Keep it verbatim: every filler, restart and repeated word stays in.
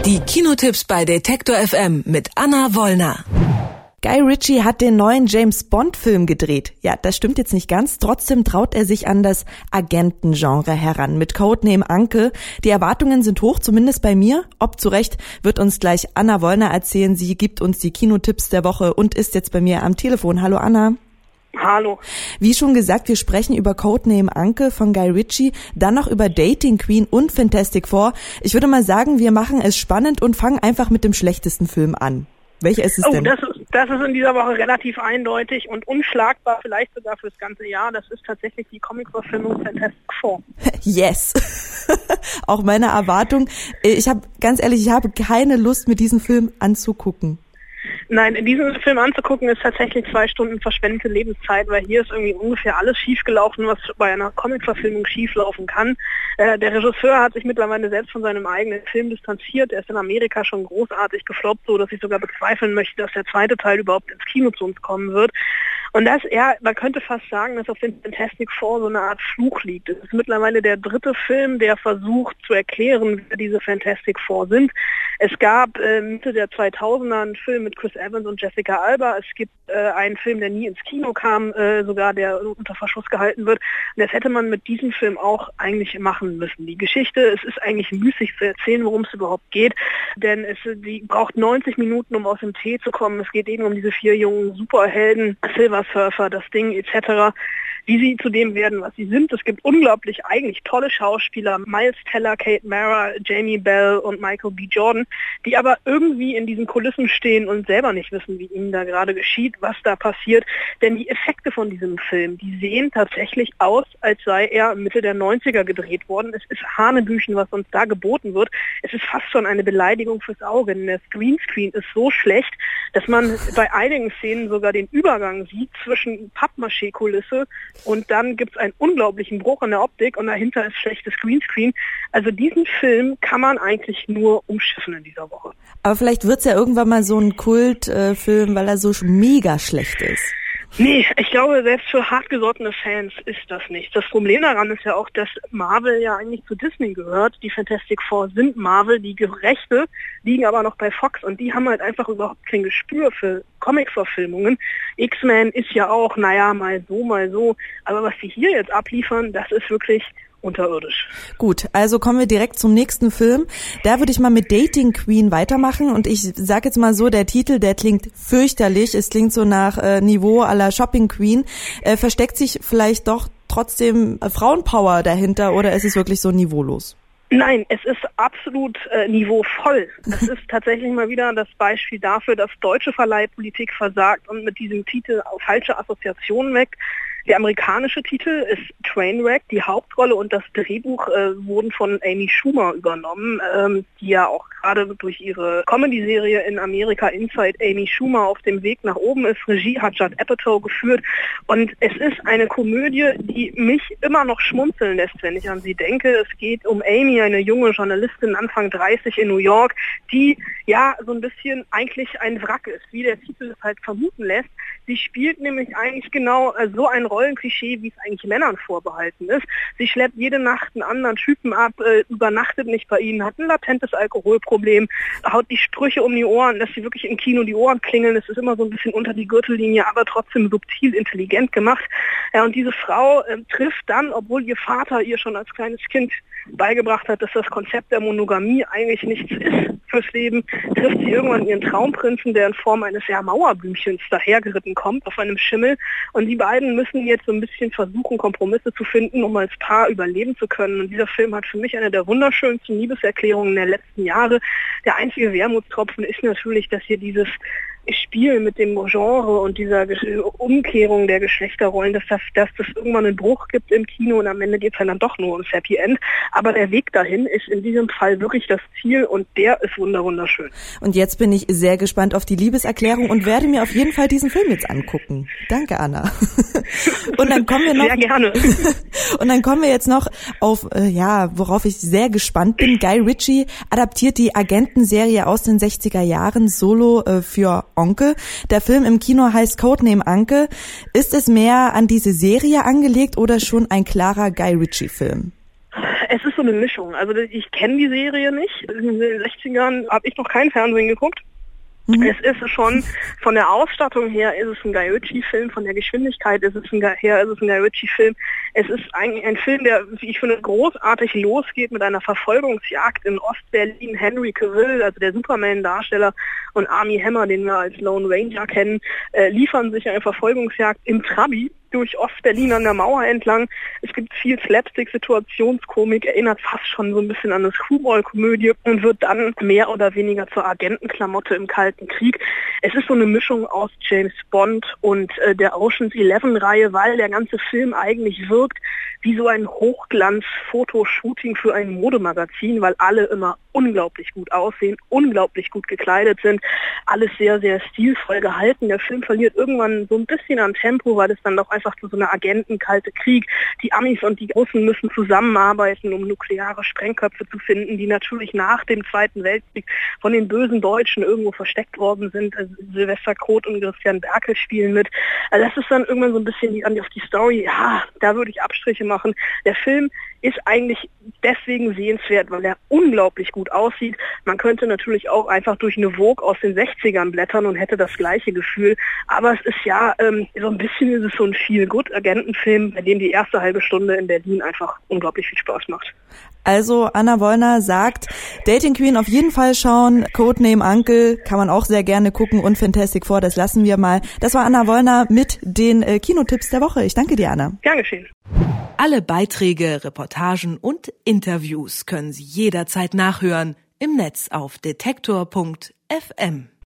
Die Kinotipps bei Detektor F M mit Anna Wollner. Guy Ritchie hat den neuen James-Bond-Film gedreht. Ja, das stimmt jetzt nicht ganz. Trotzdem traut er sich an das Agentengenre heran mit Codename Anke. Die Erwartungen sind hoch, zumindest bei mir. Ob zu Recht, wird uns gleich Anna Wollner erzählen. Sie gibt uns die Kinotipps der Woche und ist jetzt bei mir am Telefon. Hallo Anna. Hallo. Wie schon gesagt, wir sprechen über Codename Anke von Guy Ritchie, dann noch über Dating Queen und Fantastic Four. Ich würde mal sagen, wir machen es spannend und fangen einfach mit dem schlechtesten Film an. Welcher ist es oh, denn? Das ist, das ist in dieser Woche relativ eindeutig und unschlagbar, vielleicht sogar fürs ganze Jahr. Das ist tatsächlich die Comic-Verfilmung Fantastic Four. Yes. Auch meine Erwartung. Ich habe, ganz ehrlich, ich habe keine Lust, mir diesen Film anzugucken. Nein, diesen Film anzugucken ist tatsächlich zwei Stunden verschwendete Lebenszeit, weil hier ist irgendwie ungefähr alles schiefgelaufen, was bei einer Comic-Verfilmung schieflaufen kann. Äh, der Regisseur hat sich mittlerweile selbst von seinem eigenen Film distanziert. Er ist in Amerika schon großartig gefloppt, so dass ich sogar bezweifeln möchte, dass der zweite Teil überhaupt ins Kino zu uns kommen wird. Und das, ja, man könnte fast sagen, dass auf dem Fantastic Four so eine Art Fluch liegt. Es ist mittlerweile der dritte Film, der versucht zu erklären, wer diese Fantastic Four sind. Es gab äh, Mitte der zweitausender einen Film mit Chris Evans und Jessica Alba. Es gibt äh, einen Film, der nie ins Kino kam, äh, sogar der unter Verschluss gehalten wird. Und das hätte man mit diesem Film auch eigentlich machen müssen. Die Geschichte, es ist eigentlich müßig zu erzählen, worum es überhaupt geht, denn es die braucht neunzig Minuten, um aus dem Tee zu kommen. Es geht eben um diese vier jungen Superhelden, Silver Surfer, das Ding et cetera, wie sie zu dem werden, was sie sind. Es gibt unglaublich eigentlich tolle Schauspieler, Miles Teller, Kate Mara, Jamie Bell und Michael B. Jordan, die aber irgendwie in diesen Kulissen stehen und selber nicht wissen, wie ihnen da gerade geschieht, was da passiert. Denn die Effekte von diesem Film, die sehen tatsächlich aus, als sei er Mitte der neunziger gedreht worden. Es ist Hanebüchen, was uns da geboten wird. Es ist fast schon eine Beleidigung fürs Auge. Denn der Greenscreen ist so schlecht, dass man bei einigen Szenen sogar den Übergang sieht zwischen Pappmaché-Kulisse und dann gibt es einen unglaublichen Bruch in der Optik und dahinter ist schlechtes Greenscreen. Also diesen Film kann man eigentlich nur umschiffen in dieser Woche. Aber vielleicht wird's ja irgendwann mal so ein Kultfilm, äh, weil er so mega schlecht ist. Nee, ich glaube, selbst für hartgesottene Fans ist das nicht. Das Problem daran ist ja auch, dass Marvel ja eigentlich zu Disney gehört. Die Fantastic Four sind Marvel, die Rechte liegen aber noch bei Fox und die haben halt einfach überhaupt kein Gespür für Comic-Verfilmungen. X-Men ist ja auch, naja, mal so, mal so. Aber was sie hier jetzt abliefern, das ist wirklich unterirdisch. Gut, also kommen wir direkt zum nächsten Film. Da würde ich mal mit Dating Queen weitermachen und ich sage jetzt mal so, der Titel, der klingt fürchterlich. Es klingt so nach äh, Niveau à la Shopping Queen. Äh, versteckt sich vielleicht doch trotzdem äh, Frauenpower dahinter oder ist es wirklich so niveaulos? Nein, es ist absolut äh, niveauvoll. Es ist tatsächlich mal wieder das Beispiel dafür, dass deutsche Verleihpolitik versagt und mit diesem Titel falsche Assoziationen weckt. Der amerikanische Titel ist Trainwreck. Die Hauptrolle und das Drehbuch äh, wurden von Amy Schumer übernommen, ähm, die ja auch gerade durch ihre Comedy-Serie in Amerika Inside Amy Schumer auf dem Weg nach oben ist. Regie hat Judd Apatow geführt und es ist eine Komödie, die mich immer noch schmunzeln lässt, wenn ich an sie denke. Es geht um Amy, eine junge Journalistin, Anfang dreißig in New York, die ja so ein bisschen eigentlich ein Wrack ist, wie der Titel es halt vermuten lässt. Sie spielt nämlich eigentlich genau äh, so ein Rollenklischee, wie es eigentlich Männern vorbehalten ist. Sie schleppt jede Nacht einen anderen Typen ab, äh, übernachtet nicht bei ihnen, hat ein latentes Alkoholproblem, haut die Sprüche um die Ohren, dass sie wirklich im Kino die Ohren klingeln. Es ist immer so ein bisschen unter die Gürtellinie, aber trotzdem subtil intelligent gemacht. Ja, und diese Frau äh, trifft dann, obwohl ihr Vater ihr schon als kleines Kind beigebracht hat, dass das Konzept der Monogamie eigentlich nichts ist fürs Leben, trifft sie irgendwann ihren Traumprinzen, der in Form eines ja, Mauerblümchens dahergeritten kommt auf einem Schimmel. Und die beiden müssen jetzt so ein bisschen versuchen, Kompromisse zu finden, um als Paar überleben zu können. Und dieser Film hat für mich eine der wunderschönsten Liebeserklärungen der letzten Jahre. Der einzige Wermutstropfen ist natürlich, dass hier dieses Spiel mit dem Genre und dieser Umkehrung der Geschlechterrollen, dass das, dass das irgendwann einen Bruch gibt im Kino und am Ende geht es dann doch nur ums Happy End. Aber der Weg dahin ist in diesem Fall wirklich das Ziel und der ist wunderschön. Und jetzt bin ich sehr gespannt auf die Liebeserklärung und werde mir auf jeden Fall diesen Film jetzt angucken. Danke, Anna. Und dann kommen wir noch. Sehr gerne. Und dann kommen wir jetzt noch auf, äh, ja, worauf ich sehr gespannt bin. Guy Ritchie adaptiert die Agentenserie aus den sechziger Jahren solo äh, für Onkel. Der Film im Kino heißt Codename Anke. Ist es mehr an diese Serie angelegt oder schon ein klarer Guy Ritchie-Film? Es ist so eine Mischung. Also ich kenne die Serie nicht. In den sechzigern habe ich noch kein Fernsehen geguckt. Mhm. Es ist schon, von der Ausstattung her ist es ein Guy Ritchie-Film, von der Geschwindigkeit ist es ein, her ist es ein Guy Ritchie-Film. Es ist eigentlich ein Film, der, wie ich finde, großartig losgeht mit einer Verfolgungsjagd in Ostberlin. Henry Cavill, also der Superman-Darsteller, und Armie Hammer, den wir als Lone Ranger kennen, äh, liefern sich eine Verfolgungsjagd im Trabi durch Ostberlin an der Mauer entlang. Es gibt viel Slapstick, Situationskomik, erinnert fast schon so ein bisschen an eine Screwball-Komödie und wird dann mehr oder weniger zur Agentenklamotte im Kalten Krieg. Es ist so eine Mischung aus James Bond und äh, der Ocean's Eleven-Reihe, weil der ganze Film eigentlich wirkt wie so ein Hochglanz-Fotoshooting für ein Modemagazin, weil alle immer unglaublich gut aussehen, unglaublich gut gekleidet sind, alles sehr, sehr stilvoll gehalten. Der Film verliert irgendwann so ein bisschen an Tempo, weil es dann doch einfach zu so einer Agentenkalte Krieg. Die Amis und die Russen müssen zusammenarbeiten, um nukleare Sprengköpfe zu finden, die natürlich nach dem Zweiten Weltkrieg von den bösen Deutschen irgendwo versteckt worden sind. Also Sylvester Kroth und Christian Berkel spielen mit. Also das ist dann irgendwann so ein bisschen die, auf die Story, ja, da würde ich Abstriche machen. Der Film ist eigentlich deswegen sehenswert, weil er unglaublich gut aussieht. Man könnte natürlich auch einfach durch eine Vogue aus den sechzigern blättern und hätte das gleiche Gefühl. Aber es ist ja, ähm, so ein bisschen ist es so ein Feel-Good-Agentenfilm, bei dem die erste halbe Stunde in Berlin einfach unglaublich viel Spaß macht. Also Anna Wollner sagt, Dating Queen auf jeden Fall schauen, Codename Uncle kann man auch sehr gerne gucken und Fantastic Four, das lassen wir mal. Das war Anna Wollner mit den äh, Kinotipps der Woche. Ich danke dir, Anna. Gern geschehen. Alle Beiträge, Reportagen und Interviews können Sie jederzeit nachhören im Netz auf detektor punkt f m.